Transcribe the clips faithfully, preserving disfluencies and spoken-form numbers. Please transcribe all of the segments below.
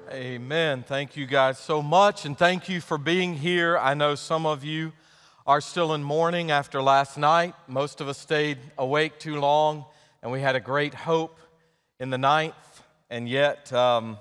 Amen. Thank you guys so much, and thank you for being here. I know some of you are still in mourning after last night. Most of us stayed awake too long, and we had a great hope in the ninth, and yet um,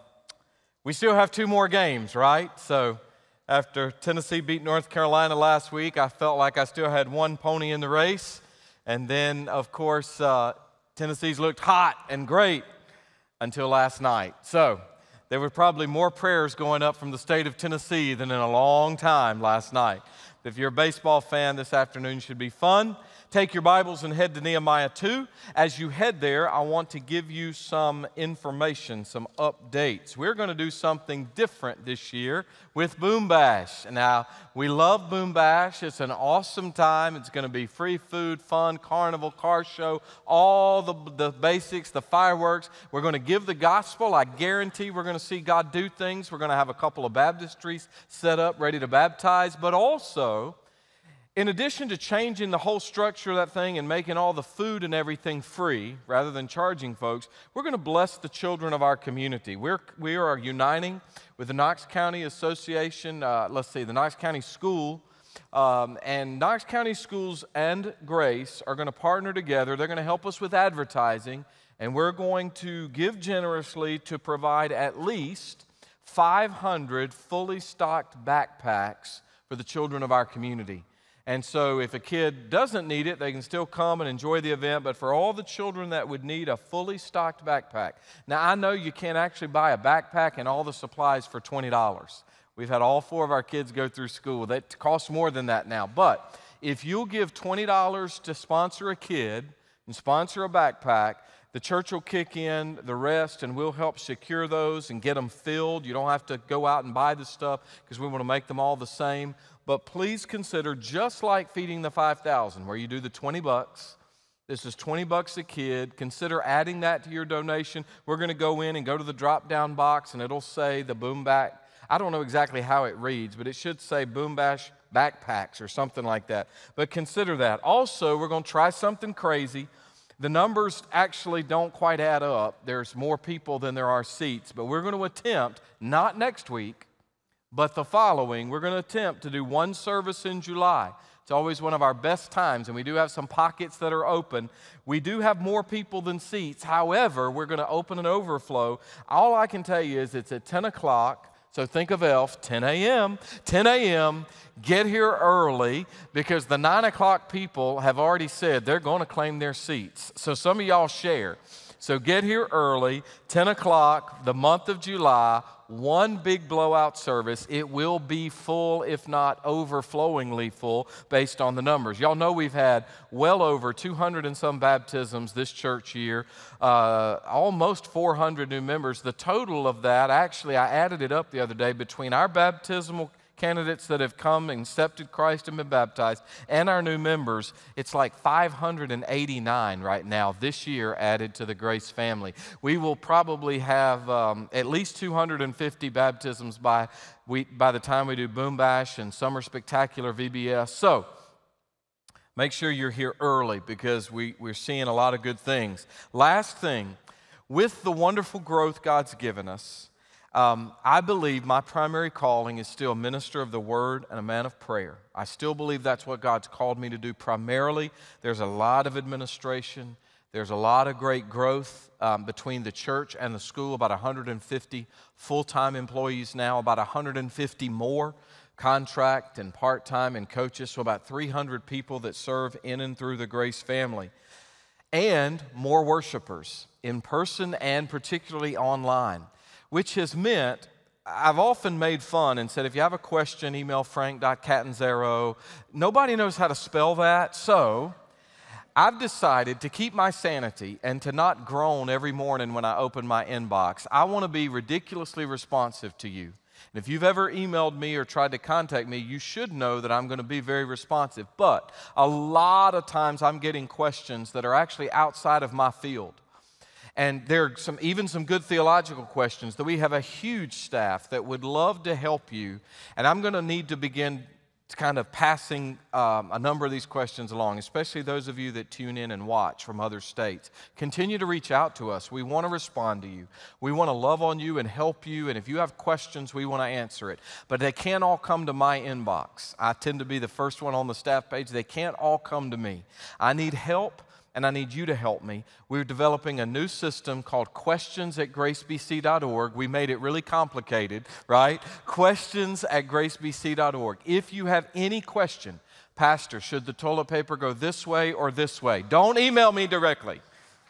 we still have two more games, right? So after Tennessee beat North Carolina last week, I felt like I still had one pony in the race, and then, of course, uh, Tennessee's looked hot and great until last night. So there were probably more prayers going up from the state of Tennessee than in a long time last night. If you're a baseball fan, this afternoon should be fun. Take your Bibles and head to Nehemiah two. As you head there, I want to give you some information, some updates. We're going to do something different this year with Boom Bash. Now, we love Boom Bash. It's an awesome time. It's going to be free food, fun, carnival, car show, all the, the basics, the fireworks. We're going to give the gospel. I guarantee we're going to see God do things. We're going to have a couple of baptistries set up, ready to baptize, but also, in addition to changing the whole structure of that thing and making all the food and everything free, rather than charging folks, we're going to bless the children of our community. We're, we are uniting with the Knox County Association, uh, let's see, the Knox County School, um, and Knox County Schools and Grace are going to partner together. They're going to help us with advertising, and we're going to give generously to provide at least five hundred fully stocked backpacks for the children of our community. And so if a kid doesn't need it, they can still come and enjoy the event. But for all the children that would need a fully stocked backpack. Now, I know you can't actually buy a backpack and all the supplies for twenty dollars. We've had all four of our kids go through school. That costs more than that now. But if you'll give twenty dollars to sponsor a kid and sponsor a backpack, the church will kick in the rest, and we'll help secure those and get them filled. You don't have to go out and buy the stuff because we want to make them all the same. But please consider, just like Feeding the five thousand, where you do the twenty bucks, this is twenty bucks a kid. Consider adding that to your donation. We're going to go in and go to the drop-down box, and it'll say the Boom Back. I don't know exactly how it reads, but it should say Boom Bash Backpacks or something like that. But consider that. Also, we're going to try something crazy. The numbers actually don't quite add up. There's more people than there are seats, but we're going to attempt, not next week, but the following, we're going to attempt to do one service in July. It's always one of our best times, and we do have some pockets that are open. We do have more people than seats. However, we're going to open an overflow. All I can tell you is it's at ten o'clock, so think of Elf, ten a.m., ten a.m., get here early because the nine o'clock people have already said they're going to claim their seats. So some of y'all share. So get here early, ten o'clock, the month of July, one big blowout service. It will be full, if not overflowingly full, based on the numbers. Y'all know we've had well over two hundred and some baptisms this church year, uh, almost four hundred new members. The total of that, actually, I added it up the other day, between our baptismal candidates that have come and accepted Christ and been baptized, and our new members, it's like five hundred eighty-nine right now this year added to the Grace family. We will probably have um, at least two hundred fifty baptisms by we, by the time we do Boom Bash and Summer Spectacular V B S. So make sure you're here early because we, we're seeing a lot of good things. Last thing, with the wonderful growth God's given us, Um, I believe my primary calling is still a minister of the word and a man of prayer. I still believe that's what God's called me to do primarily. There's a lot of administration. There's a lot of great growth um, between the church and the school, about one hundred fifty full-time employees now, about one hundred fifty more contract and part-time and coaches, so about three hundred people that serve in and through the Grace family. And more worshipers, in person and particularly online, which has meant I've often made fun and said, if you have a question, email frank dot catanzaro. Nobody knows how to spell that, so I've decided to keep my sanity and to not groan every morning when I open my inbox. I want to be ridiculously responsive to you. And if you've ever emailed me or tried to contact me, you should know that I'm going to be very responsive. But a lot of times I'm getting questions that are actually outside of my field. And there are some, even some good theological questions that we have a huge staff that would love to help you. And I'm going to need to begin kind of passing um, a number of these questions along, especially those of you that tune in and watch from other states. Continue to reach out to us. We want to respond to you. We want to love on you and help you, and if you have questions, we want to answer it. But they can't all come to my inbox. I tend to be the first one on the staff page. They can't all come to me. I need help, and I need you to help me. We're developing a new system called questions at grace b c dot org. We made it really complicated, right? questions at grace b c dot org. If you have any question, Pastor, should the toilet paper go this way or this way? Don't email me directly.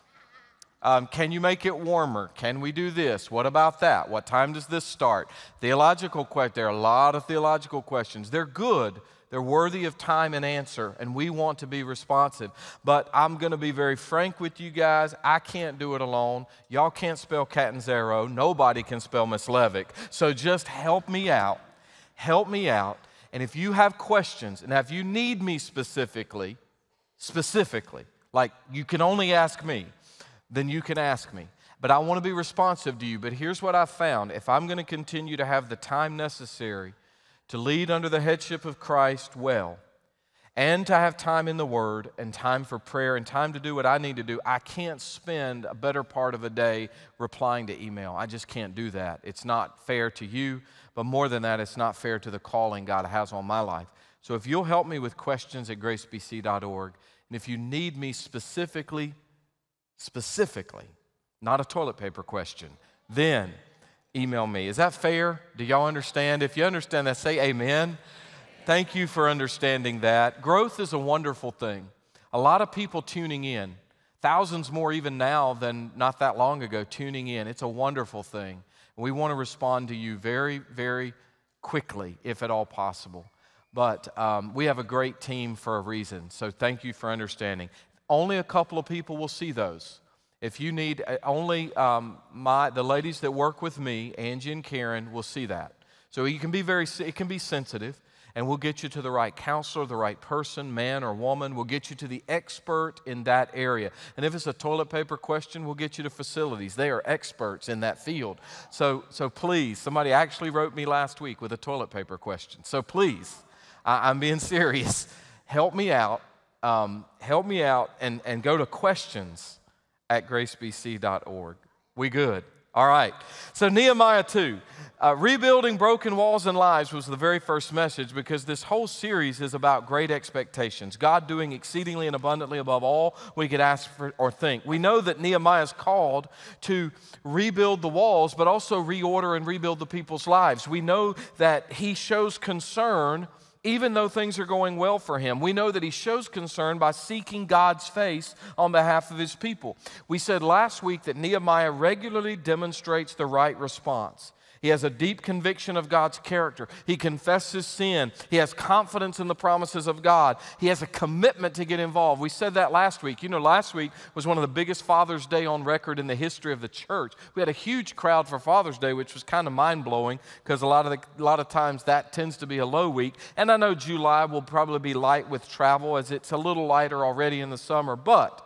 Um, can you make it warmer? Can we do this? What about that? What time does this start? Theological questions. There are a lot of theological questions. They're good. They're worthy of time and answer, and we want to be responsive. But I'm going to be very frank with you guys. I can't do it alone. Y'all can't spell Catanzaro. Nobody can spell Miss Levick. So just help me out. Help me out. And if you have questions, and if you need me specifically, specifically, like you can only ask me, then you can ask me. But I want to be responsive to you. But here's what I've found. If I'm going to continue to have the time necessary to lead under the headship of Christ well, and to have time in the Word, and time for prayer, and time to do what I need to do, I can't spend a better part of a day replying to email. I just can't do that. It's not fair to you, but more than that, it's not fair to the calling God has on my life. So if you'll help me with questions at grace b c dot org, and if you need me specifically, specifically, not a toilet paper question, then email me. Is that fair? Do y'all understand? If you understand that, say amen. Thank you for understanding that. Growth is a wonderful thing. A lot of people tuning in, thousands more even now than not that long ago tuning in. It's a wonderful thing. We want to respond to you very, very quickly, if at all possible. But um, we have a great team for a reason, so thank you for understanding. Only a couple of people will see those. If you need, only um, my the ladies that work with me, Angie and Karen, will see that. So you can be very, it can be sensitive, and we'll get you to the right counselor, the right person, man or woman. We'll get you to the expert in that area. And if it's a toilet paper question, we'll get you to facilities. They are experts in that field. So, so please, somebody actually wrote me last week with a toilet paper question. So please, I, I'm being serious. Help me out. Um, help me out and, and go to questions at grace b c dot org. We good? All right. So Nehemiah two, uh, rebuilding broken walls and lives was the very first message, because this whole series is about great expectations. God doing exceedingly and abundantly above all we could ask for or think. We know that Nehemiah is called to rebuild the walls, but also reorder and rebuild the people's lives. We know that he shows concern even though things are going well for him. We know that he shows concern by seeking God's face on behalf of his people. We said last week that Nehemiah regularly demonstrates the right response. He has a deep conviction of God's character. He confesses sin. He has confidence in the promises of God. He has a commitment to get involved. We said that last week. You know, last week was one of the biggest Father's Day on record in the history of the church. We had a huge crowd for Father's Day, which was kind of mind-blowing, because a lot of the, a lot of times that tends to be a low week. And I know July will probably be light with travel, as it's a little lighter already in the summer. But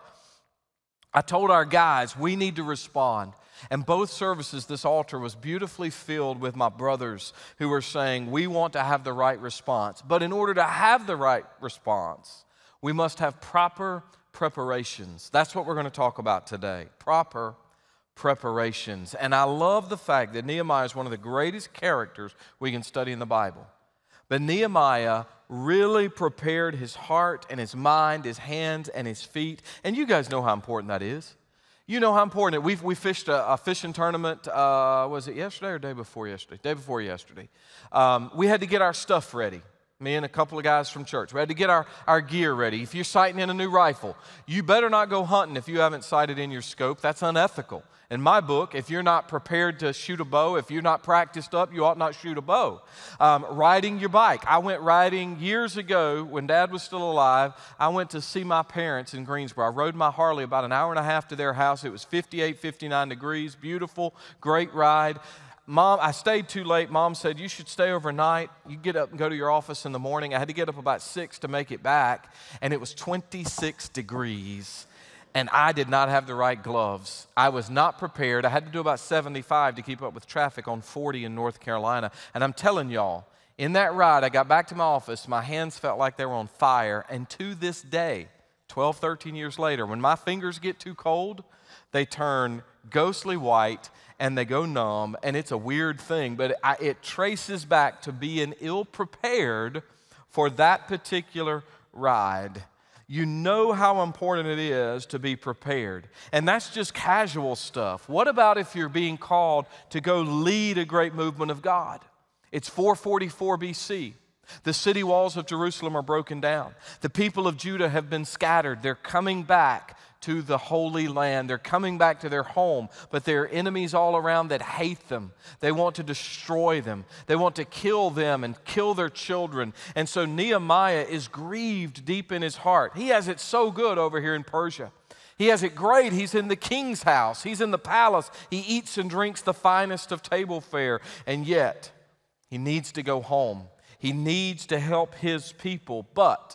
I told our guys we need to respond. And both services, this altar was beautifully filled with my brothers who were saying, we want to have the right response. But in order to have the right response, we must have proper preparations. That's what we're going to talk about today, proper preparations. And I love the fact that Nehemiah is one of the greatest characters we can study in the Bible. But Nehemiah really prepared his heart and his mind, his hands and his feet. And you guys know how important that is. You know how important it is. We we fished a, a fishing tournament, uh, was it yesterday or day before yesterday? Day before yesterday. Um, we had to get our stuff ready. Me and a couple of guys from church. We had to get our, our gear ready. If you're sighting in a new rifle, you better not go hunting if you haven't sighted in your scope. That's unethical. In my book, if you're not prepared to shoot a bow, if you're not practiced up, you ought not shoot a bow. Um, riding your bike. I went riding years ago when Dad was still alive. I went to see my parents in Greensboro. I rode my Harley about an hour and a half to their house. It was fifty-eight, fifty-nine degrees. Beautiful, great ride. Mom, I stayed too late. Mom said, you should stay overnight. You get up and go to your office in the morning. I had to get up about six to make it back, and it was twenty-six degrees, and I did not have the right gloves. I was not prepared. I had to do about seventy-five to keep up with traffic on forty in North Carolina, and I'm telling y'all, In that ride, I got back to my office. My hands felt like they were on fire. And to this day, twelve, thirteen years later, when my fingers get too cold, they turn ghostly white and they go numb. And it's a weird thing, but it, it traces back to being ill-prepared for that particular ride. You know how important it is to be prepared. And that's just casual stuff. What about if you're being called to go lead a great movement of God? It's four forty-four B C. The city walls of Jerusalem are broken down. The people of Judah have been scattered. They're coming back to the Holy Land. They're coming back to their home, but there are enemies all around that hate them. They want to destroy them. They want to kill them and kill their children. And so Nehemiah is grieved deep in his heart. He has it so good over here in Persia. He has it great. He's in the king's house. He's in the palace. He eats and drinks the finest of table fare. And yet, he needs to go home. He needs to help his people, but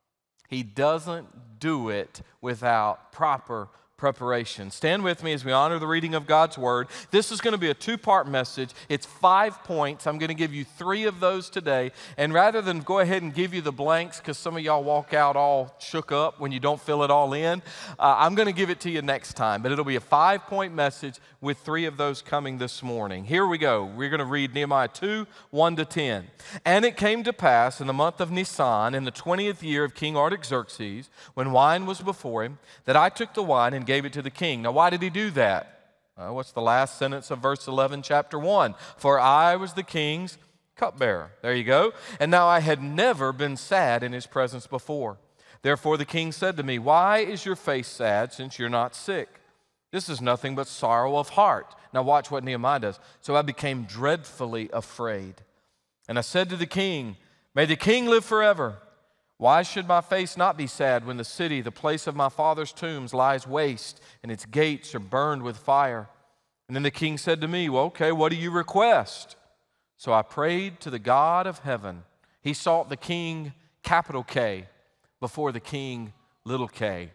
he doesn't do it without proper preparation. Stand with me as we honor the reading of God's Word. This is going to be a two-part message. It's five points. I'm going to give you three of those today. And rather than go ahead and give you the blanks, because some of y'all walk out all shook up when you don't fill it all in, uh, I'm going to give it to you next time. But it'll be a five-point message with three of those coming this morning. Here we go. We're going to read Nehemiah two, one to ten. And it came to pass in the month of Nisan, in the twentieth year of King Artaxerxes, when wine was before him, that I took the wine and gave it to the king. Now, why did he do that? Uh, what's the last sentence of verse eleven, chapter one? For I was the king's cupbearer. There you go. And now I had never been sad in his presence before. Therefore the king said to me, why is your face sad since you're not sick? This is nothing but sorrow of heart. Now watch what Nehemiah does. So I became dreadfully afraid. And I said to the king, may the king live forever. Why should my face not be sad when the city, the place of my father's tombs, lies waste and its gates are burned with fire? And then the king said to me, well, okay, what do you request? So I prayed to the God of heaven. He sought the king, capital K, before the king, little k.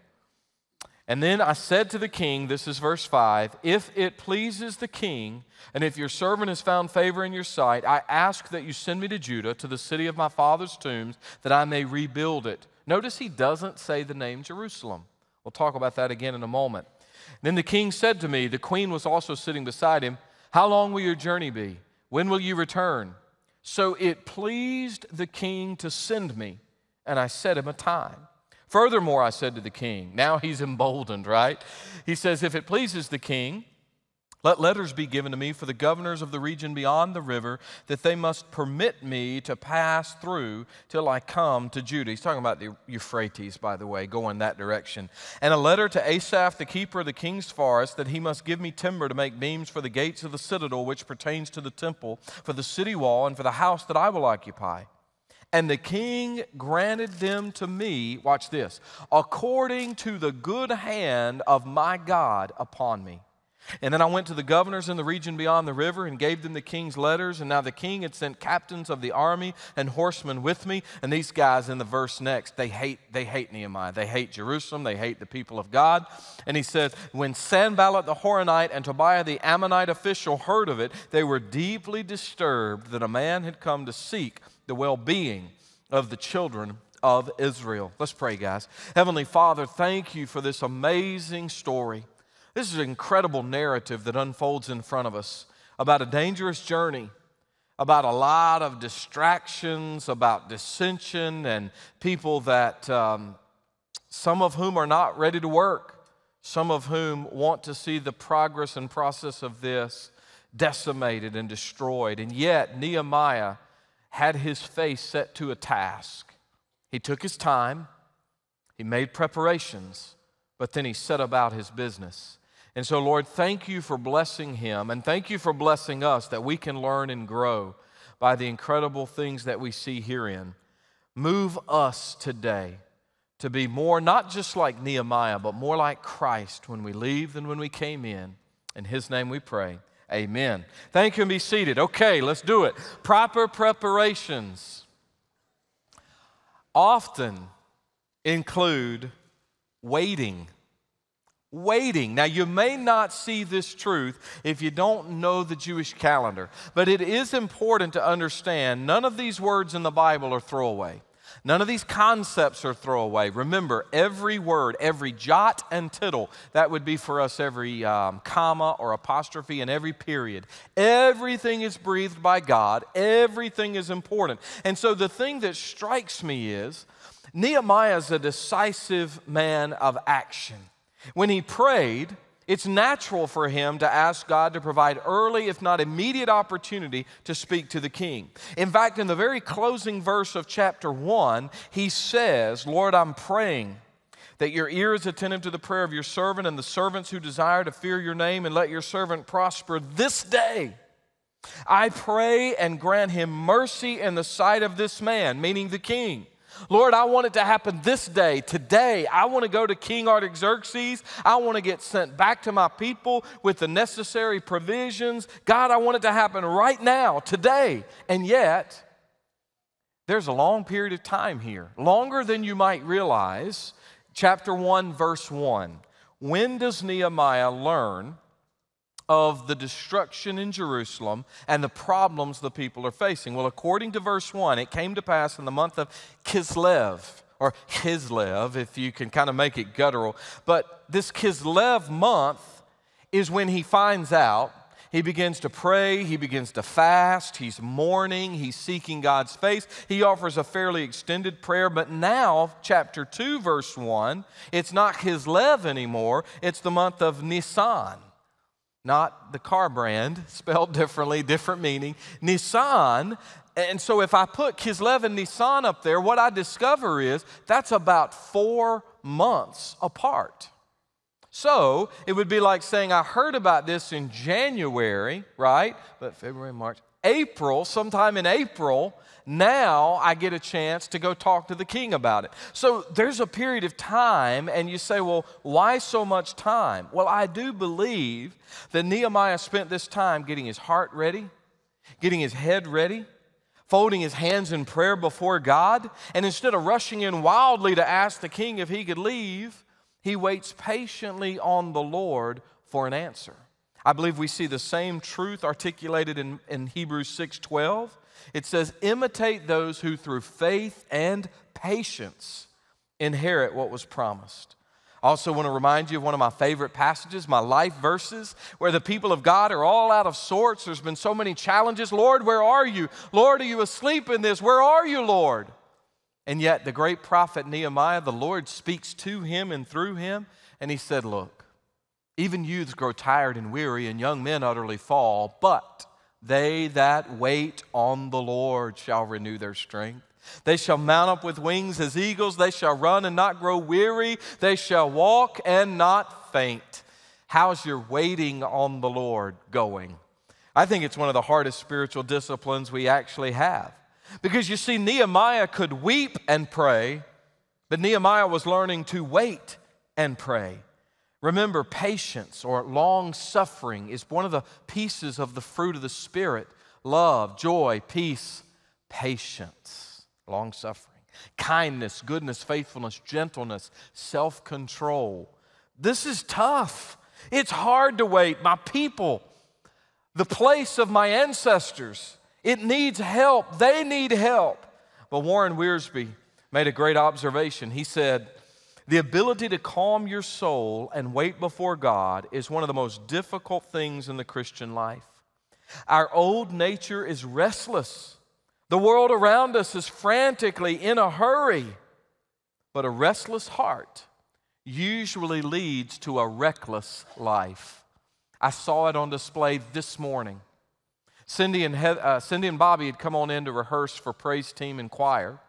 And then I said to the king, this is verse five, if it pleases the king, and if your servant has found favor in your sight, I ask that you send me to Judah, to the city of my father's tombs, that I may rebuild it. Notice he doesn't say the name Jerusalem. We'll talk about that again in a moment. Then the king said to me, the queen was also sitting beside him, how long will your journey be? When will you return? So it pleased the king to send me, and I set him a time. Furthermore, I said to the king, now he's emboldened, right? He says, if it pleases the king, let letters be given to me for the governors of the region beyond the river, that they must permit me to pass through till I come to Judah. He's talking about the Euphrates, by the way, going that direction. And a letter to Asaph, the keeper of the king's forest, that he must give me timber to make beams for the gates of the citadel, which pertains to the temple, for the city wall, and for the house that I will occupy. And the king granted them to me, watch this, according to the good hand of my God upon me. And then I went to the governors in the region beyond the river and gave them the king's letters. And now the king had sent captains of the army and horsemen with me. And these guys in the verse next, they hate, they hate Nehemiah. They hate Jerusalem. They hate the people of God. And he says, when Sanballat the Horonite and Tobiah the Ammonite official heard of it, they were deeply disturbed that a man had come to seek the well-being of the children of Israel. Let's pray, guys. Heavenly Father, thank you for this amazing story. This is an incredible narrative that unfolds in front of us about a dangerous journey, about a lot of distractions, about dissension, and people that um, some of whom are not ready to work, some of whom want to see the progress and process of this decimated and destroyed. And yet Nehemiah had his face set to a task. He took his time, he made preparations, but then he set about his business. And so, Lord, thank you for blessing him, and thank you for blessing us that we can learn and grow by the incredible things that we see herein. Move us today to be more, not just like Nehemiah, but more like Christ when we leave than when we came in. In his name we pray. Amen. Thank you, and be seated. Okay, let's do it. Proper preparations often include waiting. Waiting. Now, you may not see this truth if you don't know the Jewish calendar, but it is important to understand none of these words in the Bible are throwaway. None of these concepts are throwaway. Remember, every word, every jot and tittle, that would be for us every um, comma or apostrophe and every period. Everything is breathed by God. Everything is important. And so the thing that strikes me is Nehemiah is a decisive man of action. When he prayed, it's natural for him to ask God to provide early, if not immediate, opportunity to speak to the king. In fact, in the very closing verse of chapter one, he says, Lord, I'm praying that your ear is attentive to the prayer of your servant and the servants who desire to fear your name, and let your servant prosper this day. I pray and grant him mercy in the sight of this man, meaning the king. Lord, I want it to happen this day, today. I want to go to King Artaxerxes. I want to get sent back to my people with the necessary provisions. God, I want it to happen right now, today. And yet, there's a long period of time here, longer than you might realize. Chapter one, verse one. When does Nehemiah learn of the destruction in Jerusalem and the problems the people are facing? Well, according to verse one, it came to pass in the month of Kislev, or Kislev, if you can kind of make it guttural. But this Kislev month is when he finds out. He begins to pray, he begins to fast, he's mourning, he's seeking God's face. He offers a fairly extended prayer, but now, chapter two, verse one, it's not Kislev anymore, it's the month of Nisan. Not the car brand, spelled differently, different meaning. Nisan. And so if I put Kislev and Nisan up there, what I discover is that's about four months apart. So it would be like saying I heard about this in January, right? But February, March, April, sometime in April, now I get a chance to go talk to the king about it. So there's a period of time, and you say, well, why so much time? Well, I do believe that Nehemiah spent this time getting his heart ready, getting his head ready, folding his hands in prayer before God, and instead of rushing in wildly to ask the king if he could leave, he waits patiently on the Lord for an answer. I believe we see the same truth articulated in, in Hebrews six twelve. It says, imitate those who through faith and patience inherit what was promised. I also want to remind you of one of my favorite passages, my life verses, where the people of God are all out of sorts. There's been so many challenges. Lord, where are you? Lord, are you asleep in this? Where are you, Lord? And yet the great prophet Nehemiah, the Lord speaks to him and through him, and he said, look, even youths grow tired and weary, and young men utterly fall, but they that wait on the Lord shall renew their strength. They shall mount up with wings as eagles. They shall run and not grow weary. They shall walk and not faint. How's your waiting on the Lord going? I think it's one of the hardest spiritual disciplines we actually have. Because you see, Nehemiah could weep and pray, but Nehemiah was learning to wait and pray. Remember, patience or long suffering is one of the pieces of the fruit of the Spirit. Love, joy, peace, patience, long suffering, kindness, goodness, faithfulness, gentleness, self-control. This is tough. It's hard to wait. My people, the place of my ancestors, it needs help. They need help. But Warren Wiersbe made a great observation. He said, the ability to calm your soul and wait before God is one of the most difficult things in the Christian life. Our old nature is restless. The world around us is frantically in a hurry. But a restless heart usually leads to a reckless life. I saw it on display this morning. Cindy and, Heather, uh, Cindy and Bobby had come on in to rehearse for praise team and choir.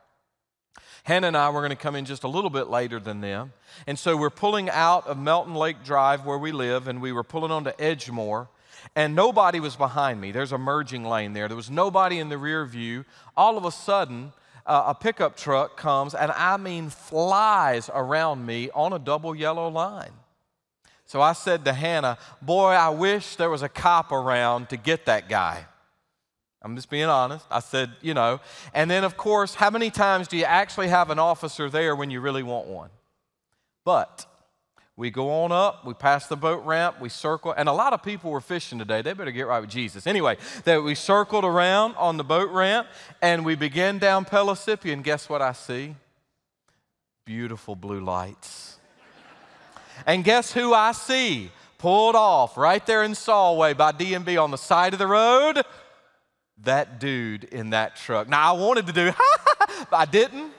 Hannah and I were going to come in just a little bit later than them. And so we're pulling out of Melton Lake Drive where we live, and we were pulling onto Edgemore, and nobody was behind me. There's a merging lane there. There was nobody in the rear view. All of a sudden, uh, a pickup truck comes, and I mean flies around me on a double yellow line. So I said to Hannah, boy, I wish there was a cop around to get that guy. I'm just being honest. I said, you know. And then, of course, how many times do you actually have an officer there when you really want one? But We go on up, we pass the boat ramp, we circle, and a lot of people were fishing today. They better get right with Jesus. Anyway, that we circled around on the boat ramp, and we begin down Pellissippi, and guess what I see? Beautiful blue lights. And guess who I see? Pulled off right there in Solway by D and B on the side of the road? That dude in that truck. Now, I wanted to do, but I didn't.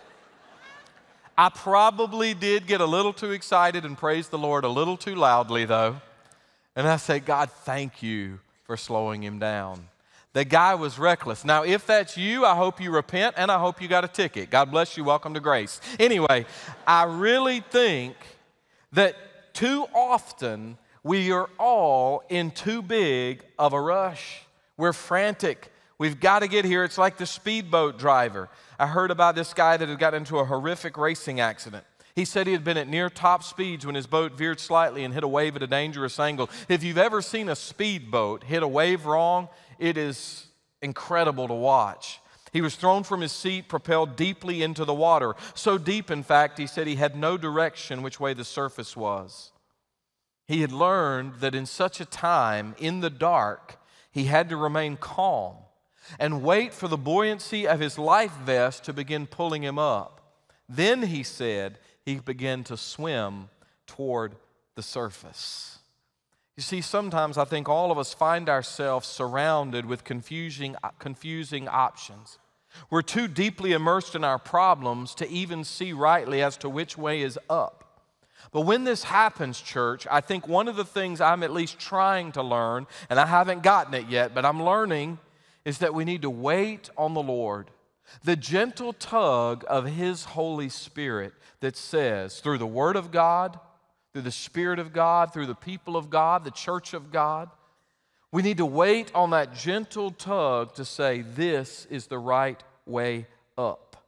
I probably did get a little too excited and praise the Lord a little too loudly, though. And I say, God, thank you for slowing him down. The guy was reckless. Now, if that's you, I hope you repent, and I hope you got a ticket. God bless you. Welcome to grace. Anyway, I really think that too often we are all in too big of a rush. We're frantic. We've got to get here. It's like the speedboat driver. I heard about this guy that had got into a horrific racing accident. He said he had been at near top speeds when his boat veered slightly and hit a wave at a dangerous angle. If you've ever seen a speedboat hit a wave wrong, it is incredible to watch. He was thrown from his seat, propelled deeply into the water. So deep, in fact, he said he had no direction which way the surface was. He had learned that in such a time, in the dark, he had to remain calm and wait for the buoyancy of his life vest to begin pulling him up. Then, he said, he began to swim toward the surface. You see, sometimes I think all of us find ourselves surrounded with confusing, confusing options. We're too deeply immersed in our problems to even see rightly as to which way is up. But when this happens, church, I think one of the things I'm at least trying to learn, and I haven't gotten it yet, but I'm learning, is that we need to wait on the Lord. The gentle tug of His Holy Spirit that says, through the Word of God, through the Spirit of God, through the people of God, the church of God, we need to wait on that gentle tug to say, this is the right way up.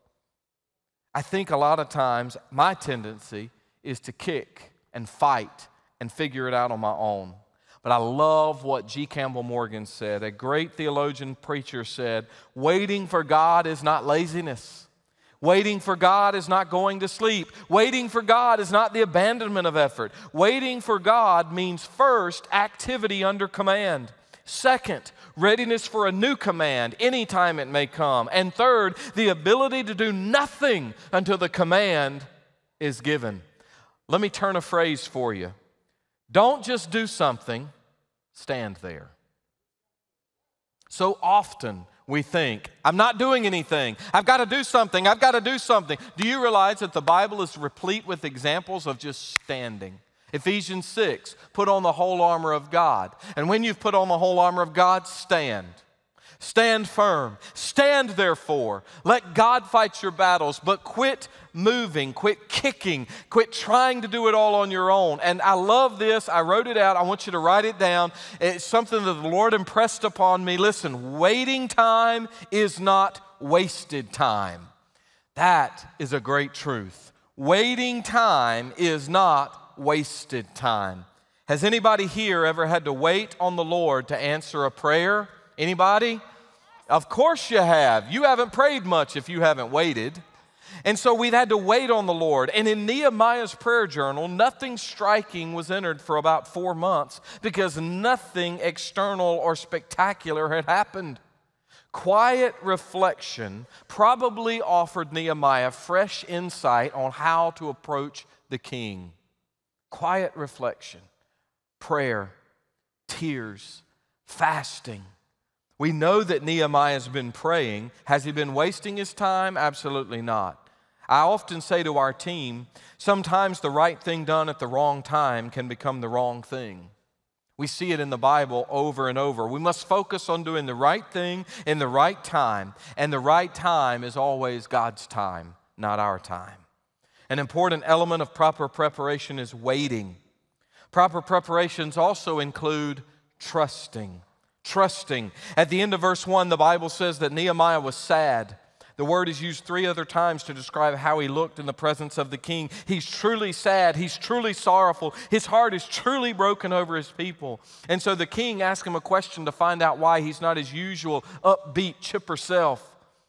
I think a lot of times my tendency is to kick and fight and figure it out on my own. But I love what G. Campbell Morgan said. A great theologian preacher said, waiting for God is not laziness. Waiting for God is not going to sleep. Waiting for God is not the abandonment of effort. Waiting for God means, first, activity under command. Second, readiness for a new command anytime it may come. And third, the ability to do nothing until the command is given. Let me turn a phrase for you. Don't just do something, stand there. So often we think, I'm not doing anything. I've got to do something. I've got to do something. Do you realize that the Bible is replete with examples of just standing? Ephesians six, put on the whole armor of God. And when you've put on the whole armor of God, stand. Stand firm. Stand therefore. Let God fight your battles, but quit moving, quit kicking, quit trying to do it all on your own. And I love this. I wrote it out. I want you to write it down. It's something that the Lord impressed upon me. Listen, waiting time is not wasted time. That is a great truth. Waiting time is not wasted time. Has anybody here ever had to wait on the Lord to answer a prayer? Anybody? Of course you have. You haven't prayed much if you haven't waited. And so we've had to wait on the Lord. And in Nehemiah's prayer journal, nothing striking was entered for about four months because nothing external or spectacular had happened. Quiet reflection probably offered Nehemiah fresh insight on how to approach the king. Quiet reflection, prayer, tears, fasting. We know that Nehemiah has been praying. Has he been wasting his time? Absolutely not. I often say to our team, sometimes the right thing done at the wrong time can become the wrong thing. We see it in the Bible over and over. We must focus on doing the right thing in the right time, and the right time is always God's time, not our time. An important element of proper preparation is waiting. Proper preparations also include trusting. Trusting. At the end of verse one, the Bible says that Nehemiah was sad. The word is used three other times to describe how he looked in the presence of the king. He's truly sad. He's truly sorrowful. His heart is truly broken over his people. And so the king asked him a question to find out why he's not his usual upbeat, chipper self.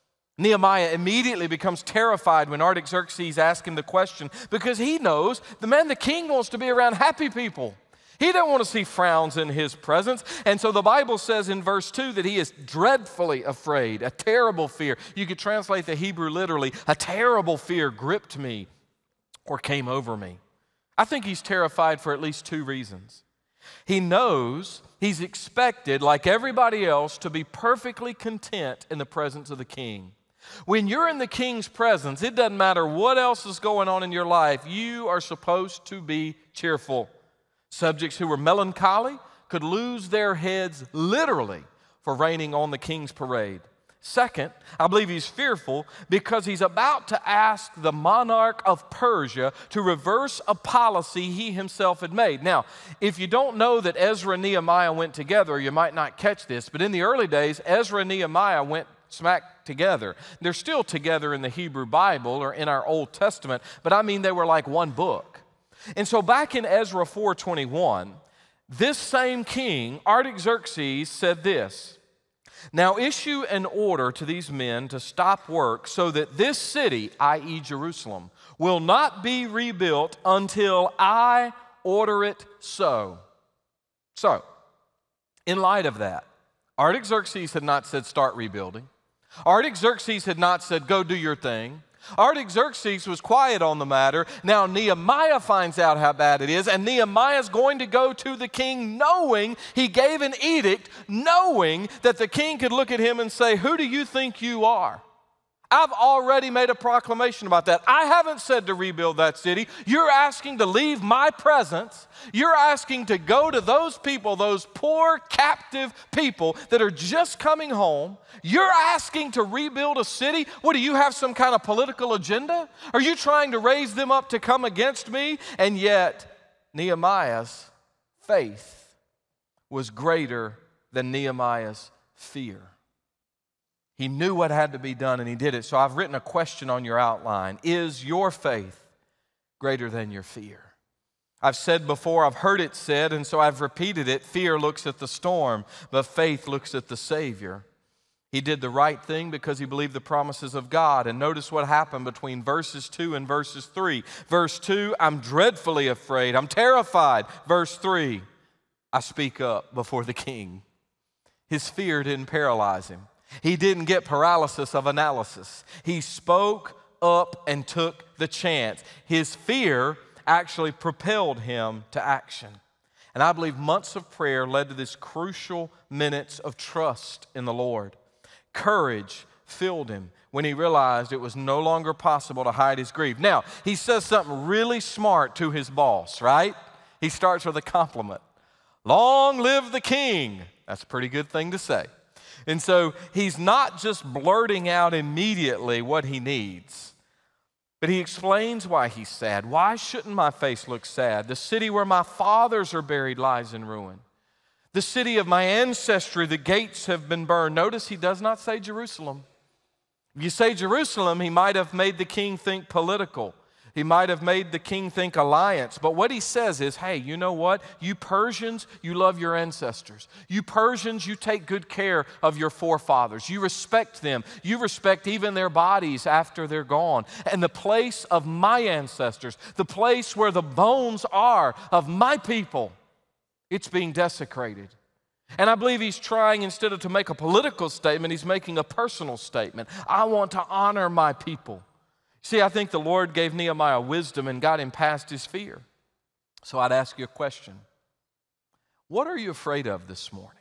Nehemiah immediately becomes terrified when Artaxerxes asks him the question because he knows the man, the king, wants to be around happy people. He doesn't want to see frowns in his presence. And so the Bible says in verse two that he is dreadfully afraid, a terrible fear. You could translate the Hebrew literally, a terrible fear gripped me or came over me. I think he's terrified for at least two reasons. He knows he's expected, like everybody else, to be perfectly content in the presence of the king. When you're in the king's presence, it doesn't matter what else is going on in your life, you are supposed to be cheerful. Subjects who were melancholy could lose their heads literally for raining on the king's parade. Second, I believe he's fearful because he's about to ask the monarch of Persia to reverse a policy he himself had made. Now, if you don't know that Ezra and Nehemiah went together, you might not catch this, but in the early days, Ezra and Nehemiah went smack together. They're still together in the Hebrew Bible or in our Old Testament, but I mean they were like one book. And so back in Ezra four twenty-one, this same king, Artaxerxes, said this, "Now issue an order to these men to stop work so that this city, that is. Jerusalem, will not be rebuilt until I order it so." So, in light of that, Artaxerxes had not said start rebuilding. Artaxerxes had not said go do your thing. Artaxerxes was quiet on the matter. Now Nehemiah finds out how bad it is, and Nehemiah is going to go to the king knowing he gave an edict, knowing that the king could look at him and say, "Who do you think you are? I've already made a proclamation about that. I haven't said to rebuild that city. You're asking to leave my presence. You're asking to go to those people, those poor captive people that are just coming home. You're asking to rebuild a city? What, do you have some kind of political agenda? Are you trying to raise them up to come against me?" And yet, Nehemiah's faith was greater than Nehemiah's fear. He knew what had to be done, and he did it. So I've written a question on your outline. Is your faith greater than your fear? I've said before, I've heard it said, and so I've repeated it. Fear looks at the storm, but faith looks at the Savior. He did the right thing because he believed the promises of God. And notice what happened between verses two and verses three. Verse two, I'm dreadfully afraid. I'm terrified. Verse three, I speak up before the king. His fear didn't paralyze him. He didn't get paralysis of analysis. He spoke up and took the chance. His fear actually propelled him to action. And I believe months of prayer led to this crucial minutes of trust in the Lord. Courage filled him when he realized it was no longer possible to hide his grief. Now, he says something really smart to his boss, right? He starts with a compliment. "Long live the king." That's a pretty good thing to say. And so he's not just blurting out immediately what he needs, but he explains why he's sad. Why shouldn't my face look sad? The city where my fathers are buried lies in ruin. The city of my ancestry, the gates have been burned. Notice he does not say Jerusalem. If you say Jerusalem, he might have made the king think political. He might have made the king think alliance. But what he says is, hey, you know what? You Persians, you love your ancestors. You Persians, you take good care of your forefathers. You respect them. You respect even their bodies after they're gone. And the place of my ancestors, the place where the bones are of my people, it's being desecrated. And I believe he's trying, instead of to make a political statement, he's making a personal statement. I want to honor my people. See, I think the Lord gave Nehemiah wisdom and got him past his fear. So I'd ask you a question. What are you afraid of this morning?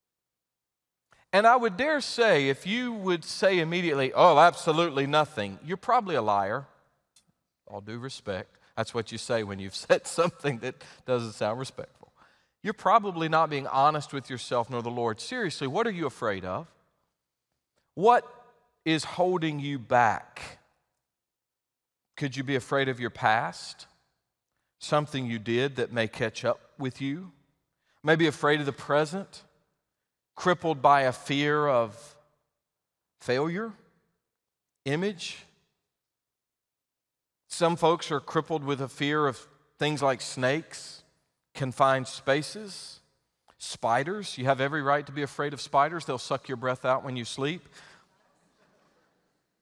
And I would dare say, if you would say immediately, "Oh, absolutely nothing," you're probably a liar. All due respect. That's what you say when you've said something that doesn't sound respectful. You're probably not being honest with yourself nor the Lord. Seriously, what are you afraid of? What is holding you back? Could you be afraid of your past? Something you did that may catch up with you? Maybe afraid of the present? Crippled by a fear of failure? Image? Some folks are crippled with a fear of things like snakes, confined spaces, spiders. You have every right to be afraid of spiders. They'll suck your breath out when you sleep.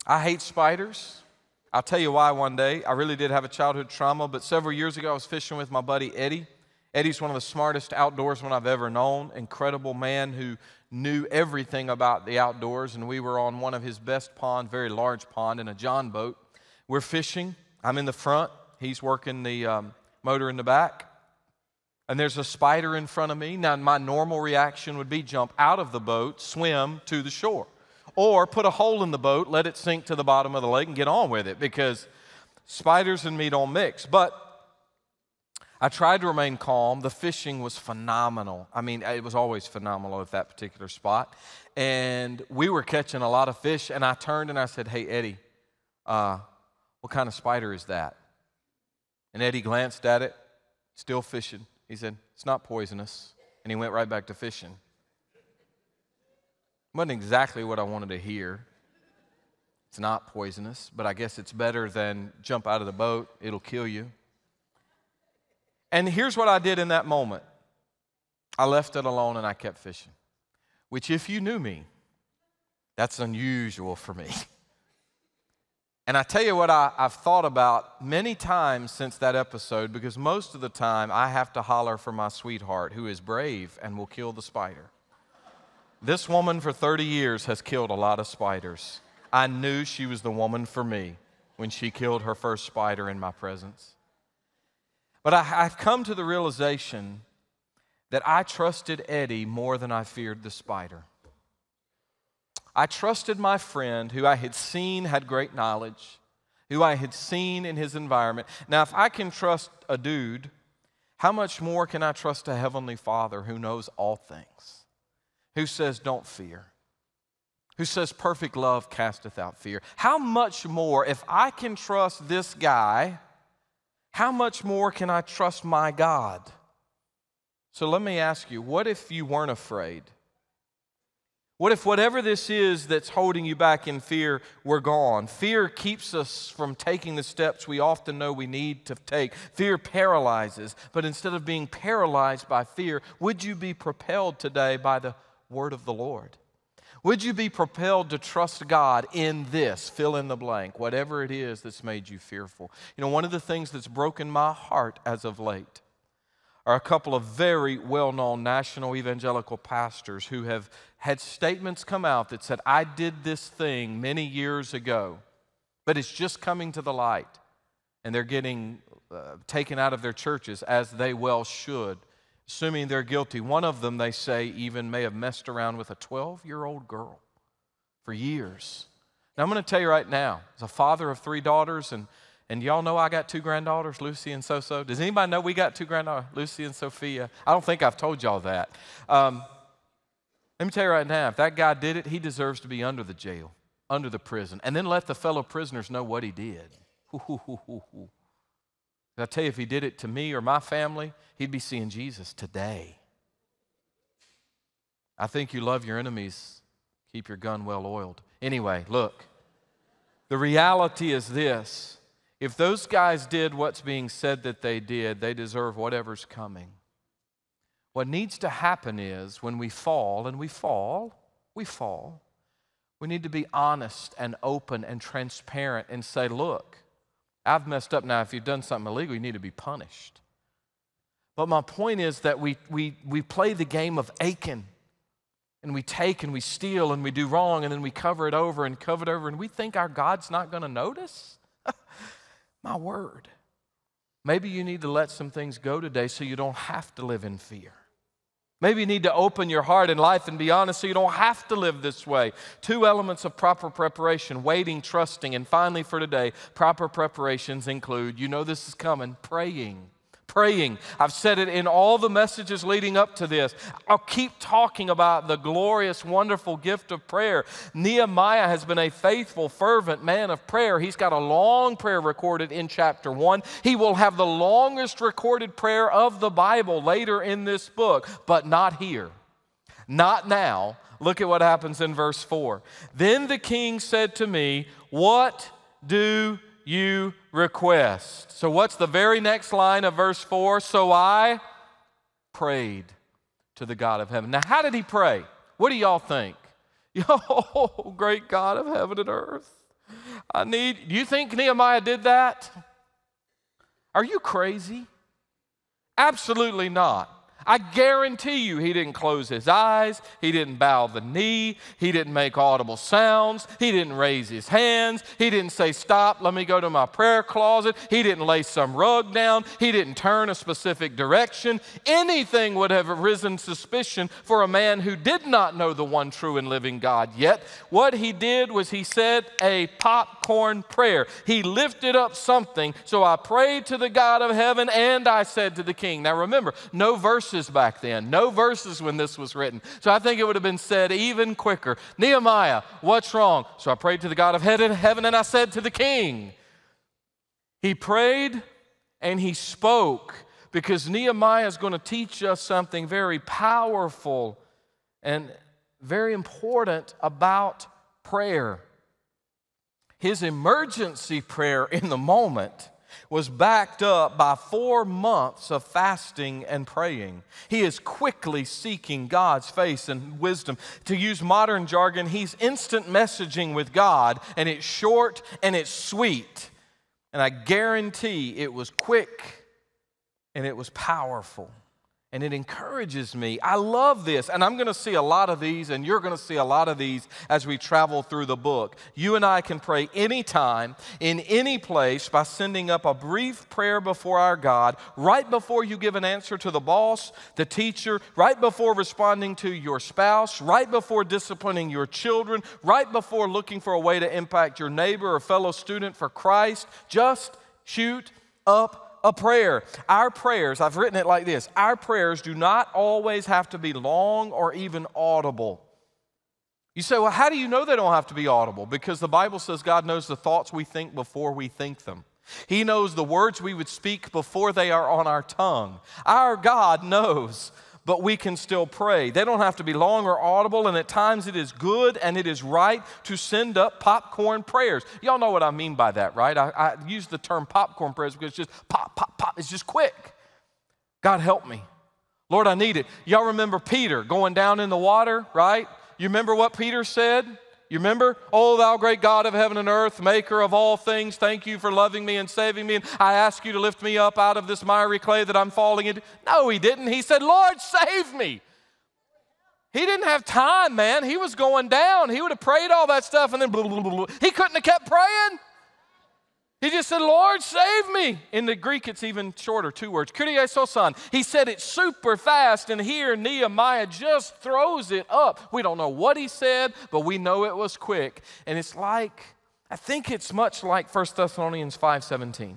I hate spiders. I'll tell you why one day. I really did have a childhood trauma, but several years ago I was fishing with my buddy Eddie. Eddie's one of the smartest outdoorsmen I've ever known, incredible man who knew everything about the outdoors, and we were on one of his best ponds, very large pond, in a John boat. We're fishing. I'm in the front. He's working the um, motor in the back. And there's a spider in front of me. Now, my normal reaction would be jump out of the boat, swim to the shore. Or put a hole in the boat, let it sink to the bottom of the lake and get on with it, because spiders and me don't mix. But I tried to remain calm. The fishing was phenomenal. I mean, it was always phenomenal at that particular spot. And we were catching a lot of fish, and I turned and I said, "Hey, Eddie, uh, what kind of spider is that?" And Eddie glanced at it, still fishing. He said, "It's not poisonous." And he went right back to fishing. Wasn't exactly what I wanted to hear. It's not poisonous, but I guess it's better than jump out of the boat. It'll kill you. And here's what I did in that moment. I left it alone and I kept fishing, which if you knew me, that's unusual for me. And I tell you what I, I've thought about many times since that episode, because most of the time I have to holler for my sweetheart, who is brave and will kill the spider. This woman for thirty years has killed a lot of spiders. I knew she was the woman for me when she killed her first spider in my presence. But I, I've come to the realization that I trusted Eddie more than I feared the spider. I trusted my friend who I had seen had great knowledge, who I had seen in his environment. Now, if I can trust a dude, how much more can I trust a Heavenly Father who knows all things, who says, "Don't fear," who says, "Perfect love casteth out fear"? How much more, if I can trust this guy, how much more can I trust my God? So let me ask you, what if you weren't afraid? What if whatever this is that's holding you back in fear were gone? Fear keeps us from taking the steps we often know we need to take. Fear paralyzes, but instead of being paralyzed by fear, would you be propelled today by the word of the Lord? Would you be propelled to trust God in this, fill in the blank, whatever it is that's made you fearful? You know, one of the things that's broken my heart as of late are a couple of very well-known national evangelical pastors who have had statements come out that said, "I did this thing many years ago, but it's just coming to the light." And they're getting uh, taken out of their churches, as they well should, assuming they're guilty. One of them, they say, even may have messed around with a twelve-year-old girl for years. Now, I'm going to tell you right now, as a father of three daughters, and And y'all know I got two granddaughters, Lucy and So-So. Does anybody know we got two granddaughters, Lucy and Sophia? I don't think I've told y'all that. Um, let me tell you right now, if that guy did it, he deserves to be under the jail, under the prison, and then let the fellow prisoners know what he did. I tell you, if he did it to me or my family, he'd be seeing Jesus today. I think you love your enemies. Keep your gun well oiled. Anyway, look, the reality is this. If those guys did what's being said that they did, they deserve whatever's coming. What needs to happen is when we fall, and we fall, we fall, we need to be honest and open and transparent and say, "Look, I've messed up. Now, if you've done something illegal, you need to be punished." But my point is that we, we, we play the game of Achan, and we take and we steal and we do wrong, and then we cover it over and cover it over, and we think our God's not going to notice. My word. Maybe you need to let some things go today so you don't have to live in fear. Maybe you need to open your heart in life and be honest so you don't have to live this way. Two elements of proper preparation: waiting, trusting, and finally for today, proper preparations include, you know this is coming, praying. Praying. I've said it in all the messages leading up to this. I'll keep talking about the glorious, wonderful gift of prayer. Nehemiah has been a faithful, fervent man of prayer. He's got a long prayer recorded in chapter one. He will have the longest recorded prayer of the Bible later in this book, but not here. Not now. Look at what happens in verse four. Then the king said to me, "What do you request?" So what's the very next line of verse four? So I prayed to the God of heaven. Now, how did he pray? What do y'all think? Oh, great God of heaven and earth, I need, do you think Nehemiah did that? Are you crazy? Absolutely not. I guarantee you he didn't close his eyes, he didn't bow the knee, he didn't make audible sounds, he didn't raise his hands, he didn't say, stop, let me go to my prayer closet, he didn't lay some rug down, he didn't turn a specific direction. Anything would have arisen suspicion for a man who did not know the one true and living God yet. What he did was he said a popcorn prayer. He lifted up something, so I prayed to the God of heaven and I said to the king. Now remember, no verse back then. No verses when this was written. So I think it would have been said even quicker. Nehemiah, what's wrong? So I prayed to the God of heaven and I said to the king. He prayed and he spoke because Nehemiah is going to teach us something very powerful and very important about prayer. His emergency prayer in the moment was backed up by four months of fasting and praying. He is quickly seeking God's face and wisdom. To use modern jargon, he's instant messaging with God, and it's short and it's sweet. And I guarantee it was quick and it was powerful. And it encourages me. I love this. And I'm going to see a lot of these, and you're going to see a lot of these as we travel through the book. You and I can pray anytime, in any place, by sending up a brief prayer before our God, right before you give an answer to the boss, the teacher, right before responding to your spouse, right before disciplining your children, right before looking for a way to impact your neighbor or fellow student for Christ. Just shoot up a prayer. Our prayers, I've written it like this, our prayers do not always have to be long or even audible. You say, well, how do you know they don't have to be audible? Because the Bible says God knows the thoughts we think before we think them. He knows the words we would speak before they are on our tongue. Our God knows, but we can still pray. They don't have to be long or audible, and at times it is good and it is right to send up popcorn prayers. Y'all know what I mean by that, right? I, I use the term popcorn prayers because it's just pop, pop, pop. It's just quick. God help me. Lord, I need it. Y'all remember Peter going down in the water, right? You remember what Peter said? You remember? Oh, thou great God of heaven and earth, maker of all things, thank you for loving me and saving me. And I ask you to lift me up out of this miry clay that I'm falling into. No, he didn't. He said, Lord, save me. He didn't have time, man. He was going down. He would have prayed all that stuff and then blah, blah, blah, blah. He couldn't have kept praying. He just said, Lord, save me. In the Greek, it's even shorter, two words. Kyrie sosan. He said it super fast, and here Nehemiah just throws it up. We don't know what he said, but we know it was quick. And it's like, I think it's much like First Thessalonians five seventeen.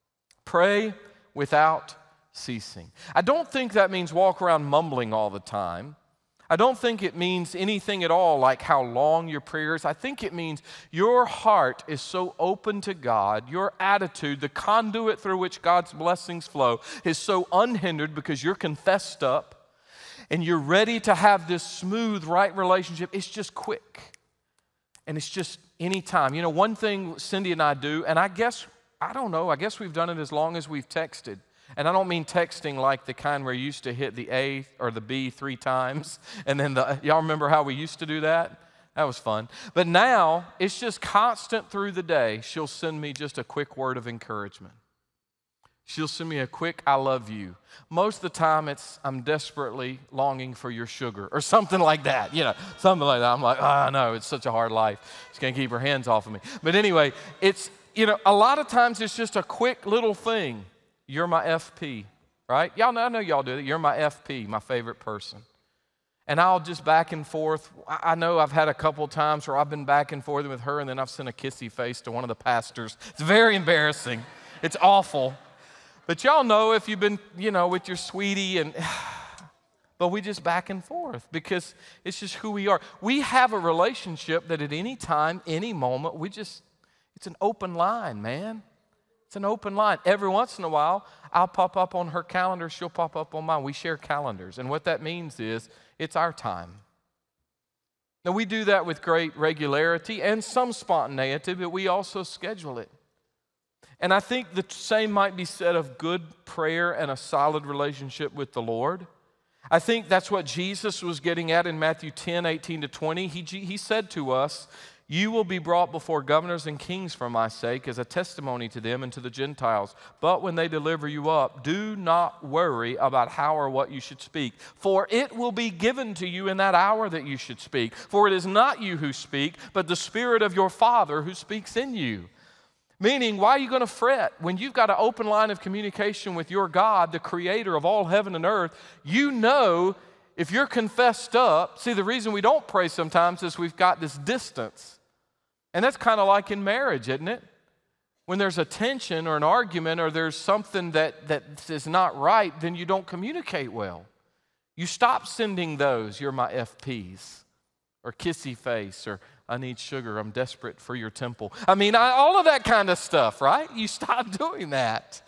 Pray without ceasing. I don't think that means walk around mumbling all the time. I don't think it means anything at all like how long your prayers. I think it means your heart is so open to God, your attitude, the conduit through which God's blessings flow, is so unhindered because you're confessed up and you're ready to have this smooth, right relationship. It's just quick. And it's just anytime. You know, one thing Cindy and I do, and I guess, I don't know, I guess we've done it as long as we've texted. And I don't mean texting like the kind where you used to hit the A or the B three times. And then the, y'all remember how we used to do that? That was fun. But now it's just constant through the day. She'll send me just a quick word of encouragement. She'll send me a quick, I love you. Most of the time it's, I'm desperately longing for your sugar or something like that. You know, something like that. I'm like, oh no, it's such a hard life. She can't keep her hands off of me. But anyway, it's, you know, a lot of times it's just a quick little thing. You're my F P, right? Y'all know, I know y'all do that. You're my F P, my favorite person. And I'll just back and forth. I know I've had a couple times where I've been back and forth with her, and then I've sent a kissy face to one of the pastors. It's very embarrassing. It's awful. But y'all know if you've been, you know, with your sweetie, and but we just back and forth because it's just who we are. We have a relationship that at any time, any moment, we just, it's an open line, man. It's an open line. Every once in a while, I'll pop up on her calendar, she'll pop up on mine. We share calendars, and what that means is it's our time. Now, we do that with great regularity and some spontaneity, but we also schedule it. And I think the same might be said of good prayer and a solid relationship with the Lord. I think that's what Jesus was getting at in Matthew ten, eighteen to twenty. He, he said to us, You will be brought before governors and kings for my sake as a testimony to them and to the Gentiles. But when they deliver you up, do not worry about how or what you should speak, for it will be given to you in that hour that you should speak. For it is not you who speak, but the Spirit of your Father who speaks in you. Meaning, why are you going to fret? When you've got an open line of communication with your God, the creator of all heaven and earth, you know if you're confessed up. See, the reason we don't pray sometimes is we've got this distance. And that's kind of like in marriage, isn't it? When there's a tension or an argument or there's something that, that is not right, then you don't communicate well. You stop sending those, you're my F Ps, or kissy face, or I need sugar, I'm desperate for your temple. I mean, I, all of that kind of stuff, right? You stop doing that.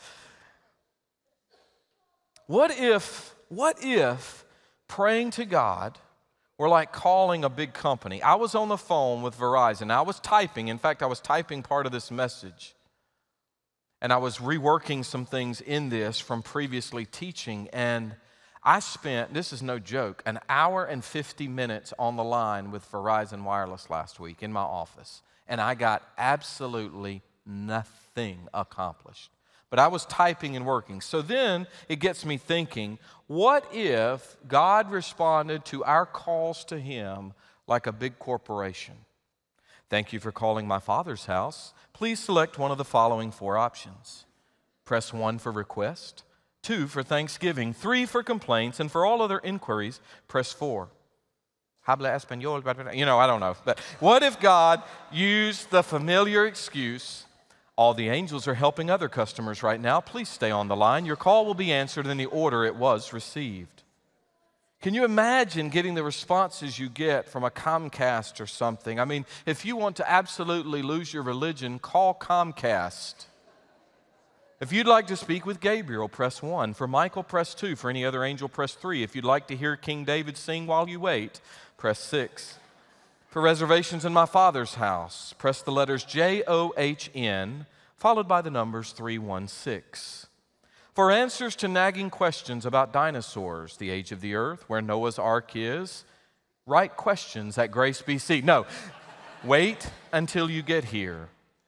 What if, what if praying to God were like calling a big company? I was on the phone with Verizon. I was typing. In fact, I was typing part of this message. And I was reworking some things in this from previously teaching. And I spent, this is no joke, an hour and fifty minutes on the line with Verizon Wireless last week in my office. And I got absolutely nothing accomplished. But I was typing and working. So then it gets me thinking, what if God responded to our calls to Him like a big corporation? Thank you for calling my Father's house. Please select one of the following four options. Press one for request, two for thanksgiving, three for complaints, and for all other inquiries, press four. Habla español, you know, I don't know. But what if God used the familiar excuse, all the angels are helping other customers right now. Please stay on the line. Your call will be answered in the order it was received. Can you imagine getting the responses you get from a Comcast or something? I mean, if you want to absolutely lose your religion, call Comcast. If you'd like to speak with Gabriel, press one. For Michael, press two. For any other angel, press three. If you'd like to hear King David sing while you wait, press six. For reservations in my Father's house, press the letters J O H N, followed by the numbers three one six. For answers to nagging questions about dinosaurs, the age of the earth, where Noah's Ark is, write questions at Grace B C. No, wait until you get here.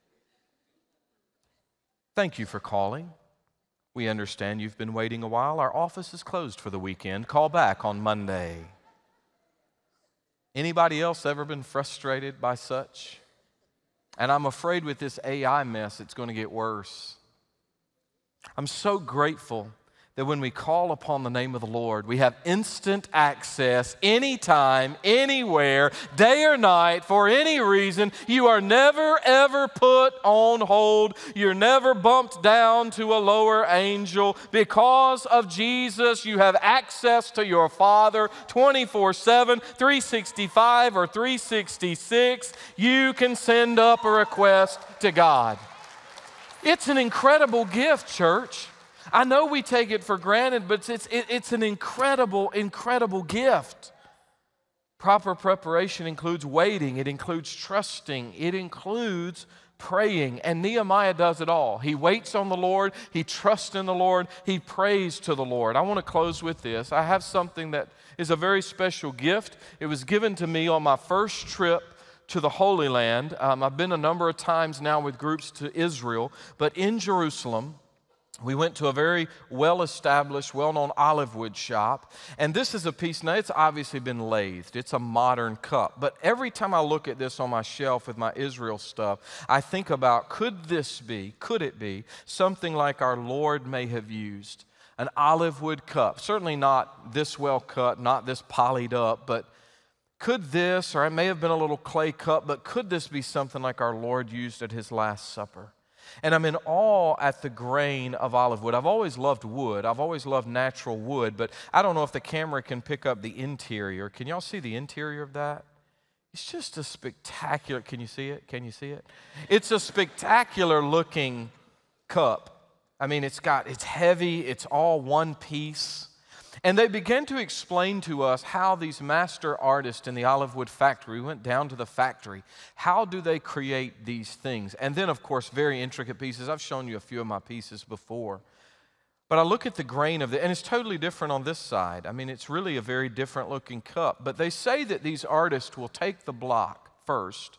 Thank you for calling. We understand you've been waiting a while. Our office is closed for the weekend. Call back on Monday. Anybody else ever been frustrated by such? And I'm afraid with this A I mess, it's going to get worse. I'm so grateful that when we call upon the name of the Lord, we have instant access anytime, anywhere, day or night, for any reason. You are never, ever put on hold. You're never bumped down to a lower angel. Because of Jesus, you have access to your Father twenty-four seven, three sixty-five, or three sixty-six. You can send up a request to God. It's an incredible gift, church. I know we take it for granted, but it's, it, it's an incredible, incredible gift. Proper preparation includes waiting. It includes trusting. It includes praying. And Nehemiah does it all. He waits on the Lord. He trusts in the Lord. He prays to the Lord. I want to close with this. I have something that is a very special gift. It was given to me on my first trip to the Holy Land. Um, I've been a number of times now with groups to Israel, but in Jerusalem, we went to a very well-established, well-known olive wood shop, and this is a piece, now it's obviously been lathed. It's a modern cup, but every time I look at this on my shelf with my Israel stuff, I think about, could this be, could it be, something like our Lord may have used? An olive wood cup, certainly not this well cut, not this polyed up, but could this, or it may have been a little clay cup, but could this be something like our Lord used at His Last Supper? And I'm in awe at the grain of olive wood. I've always loved wood. I've always loved natural wood, but I don't know if the camera can pick up the interior. Can y'all see the interior of that? It's just a spectacular, can you see it? Can you see it? It's a spectacular looking cup. I mean, it's got, it's heavy, it's all one piece. And they began to explain to us how these master artists in the olive wood factory, we went down to the factory, how do they create these things? And then, of course, very intricate pieces. I've shown you a few of my pieces before. But I look at the grain of it, and it's totally different on this side. I mean, it's really a very different looking cup. But they say that these artists will take the block first,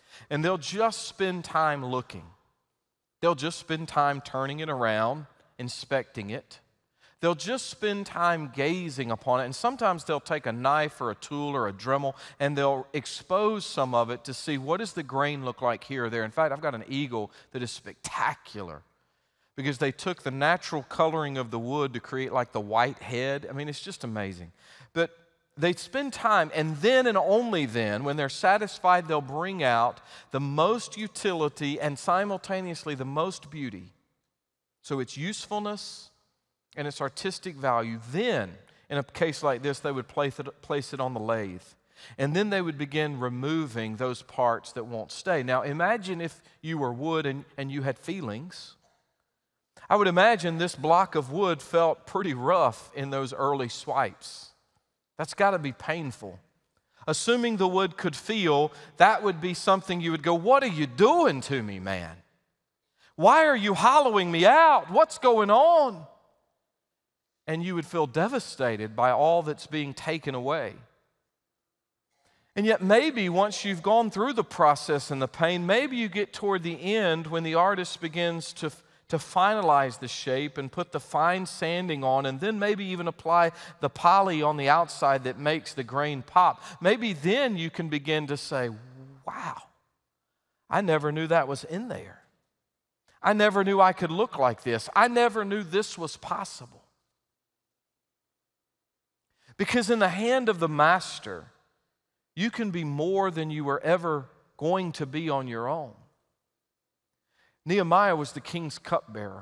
And they'll just spend time looking. They'll just spend time turning it around, inspecting it. They'll just spend time gazing upon it. And sometimes they'll take a knife or a tool or a Dremel and they'll expose some of it to see what does the grain look like here or there. In fact, I've got an eagle that is spectacular because they took the natural coloring of the wood to create like the white head. I mean, it's just amazing. But they spend time, and then and only then, when they're satisfied, they'll bring out the most utility and simultaneously the most beauty. So its usefulness and its artistic value. Then, in a case like this, they would place it, place it on the lathe. And then they would begin removing those parts that won't stay. Now, imagine if you were wood and, and you had feelings. I would imagine this block of wood felt pretty rough in those early swipes. That's got to be painful. Assuming the wood could feel, that would be something you would go, what are you doing to me, man? Why are you hollowing me out? What's going on? And you would feel devastated by all that's being taken away. And yet maybe once you've gone through the process and the pain, maybe you get toward the end when the artist begins to to finalize the shape and put the fine sanding on and then maybe even apply the poly on the outside that makes the grain pop. Maybe then you can begin to say, wow, I never knew that was in there. I never knew I could look like this. I never knew this was possible. Because in the hand of the master, you can be more than you were ever going to be on your own. Nehemiah was the king's cupbearer.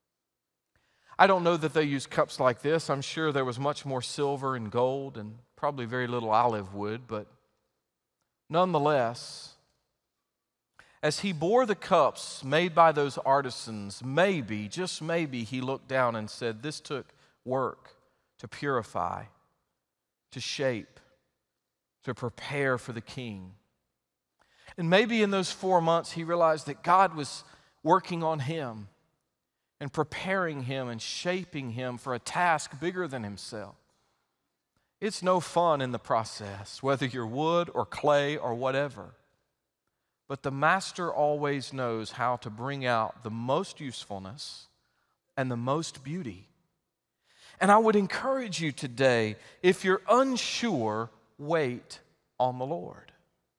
I don't know that they used cups like this. I'm sure there was much more silver and gold and probably very little olive wood, but nonetheless, as he bore the cups made by those artisans, maybe, just maybe, he looked down and said, this took work to purify, to shape, to prepare for the king. And maybe in those four months he realized that God was working on him and preparing him and shaping him for a task bigger than himself. It's no fun in the process, whether you're wood or clay or whatever. But the master always knows how to bring out the most usefulness and the most beauty. And I would encourage you today, if you're unsure, wait on the Lord.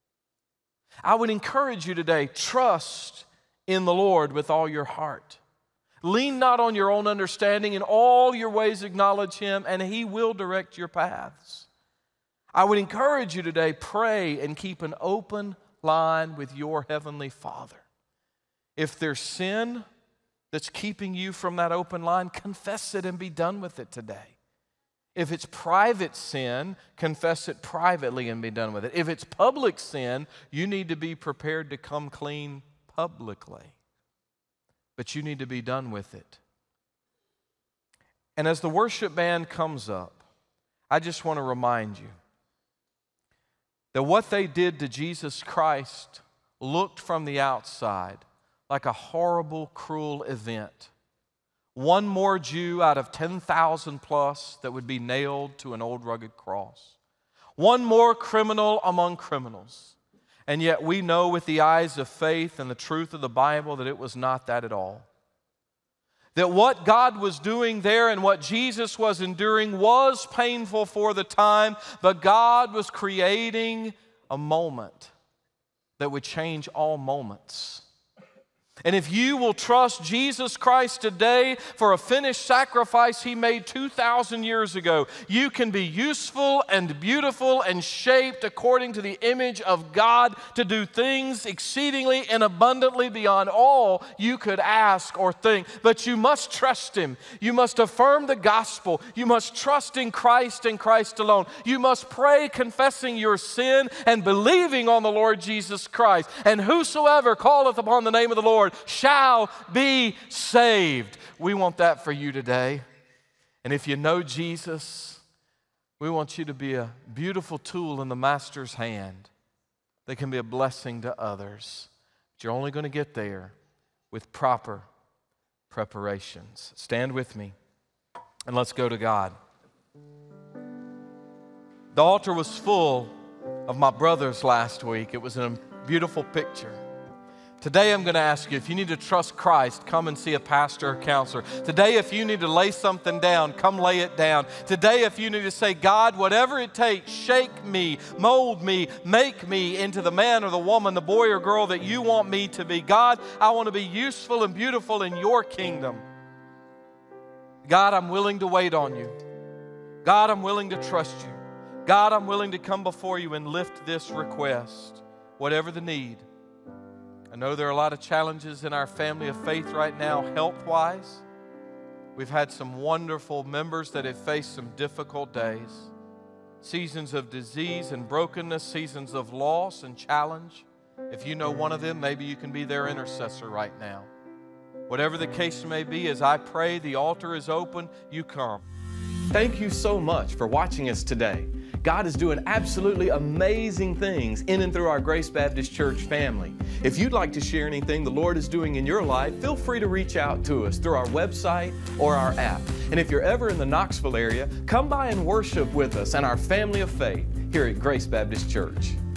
I would encourage you today, trust in the Lord with all your heart. Lean not on your own understanding. In all your ways acknowledge Him, and He will direct your paths. I would encourage you today, pray and keep an open line with your Heavenly Father. If there's sin that's keeping you from that open line, confess it and be done with it today. If it's private sin, confess it privately and be done with it. If it's public sin, you need to be prepared to come clean publicly. But you need to be done with it. And as the worship band comes up, I just want to remind you that what they did to Jesus Christ looked from the outside like a horrible, cruel event. One more Jew out of ten thousand plus that would be nailed to an old rugged cross. One more criminal among criminals. And yet we know with the eyes of faith and the truth of the Bible that it was not that at all. That what God was doing there and what Jesus was enduring was painful for the time, but God was creating a moment that would change all moments. And if you will trust Jesus Christ today for a finished sacrifice He made two thousand years ago, you can be useful and beautiful and shaped according to the image of God to do things exceedingly and abundantly beyond all you could ask or think. But you must trust Him. You must affirm the gospel. You must trust in Christ and Christ alone. You must pray confessing your sin and believing on the Lord Jesus Christ. And whosoever calleth upon the name of the Lord shall be saved. We want that for you today. And if you know Jesus, we want you to be a beautiful tool in the Master's hand that can be a blessing to others. But you're only going to get there with proper preparations. Stand with me and let's go to God. The altar was full of my brothers last week. It was a Beautiful picture. Today I'm going to ask you, if you need to trust Christ, come and see a pastor or counselor. Today, if you need to lay something down, come lay it down. Today, if you need to say, God, whatever it takes, shake me, mold me, make me into the man or the woman, the boy or girl that you want me to be. God, I want to be useful and beautiful in your kingdom. God, I'm willing to wait on you. God, I'm willing to trust you. God, I'm willing to come before you and lift this request, whatever the need. I know there are a lot of challenges in our family of faith right now, health-wise. We've had some wonderful members that have faced some difficult days, seasons of disease and brokenness, seasons of loss and challenge. If you know one of them, maybe you can be their intercessor right now. Whatever the case may be, as I pray, the altar is open, you come. Thank you so much for watching us today. God is doing absolutely amazing things in and through our Grace Baptist Church family. If you'd like to share anything the Lord is doing in your life, feel free to reach out to us through our website or our app. And if you're ever in the Knoxville area, come by and worship with us and our family of faith here at Grace Baptist Church.